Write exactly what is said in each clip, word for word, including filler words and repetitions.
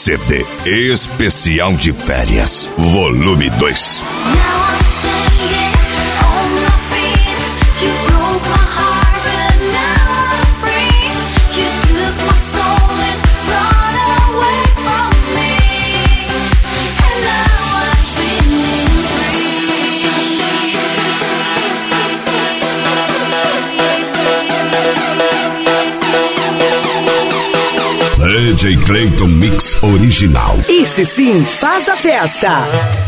C D especial de férias, volume dois. D J Clayton Mix original. Esse sim faz a festa.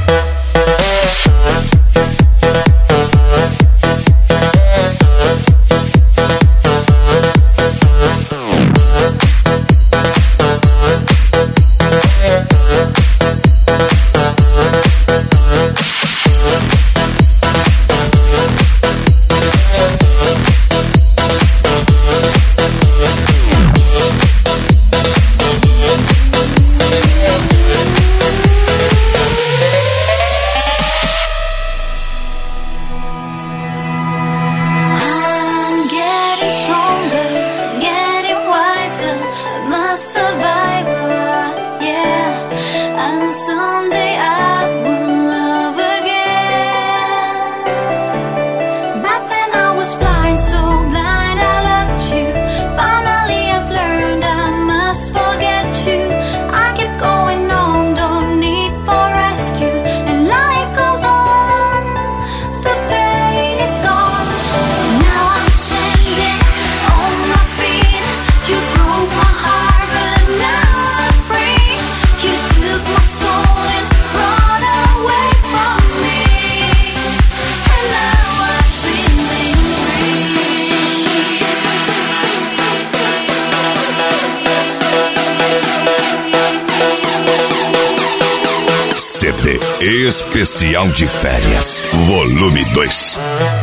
C D especial de férias, volume dois.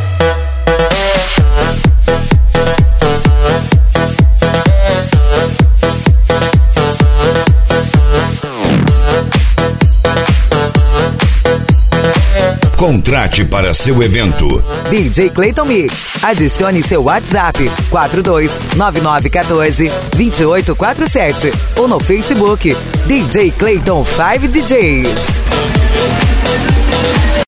Contrate para seu evento D J Clayton Mix. Adicione seu WhatsApp quatro dois nove nove um quatro dois oito quatro sete ou no Facebook D J Clayton cinco D Js.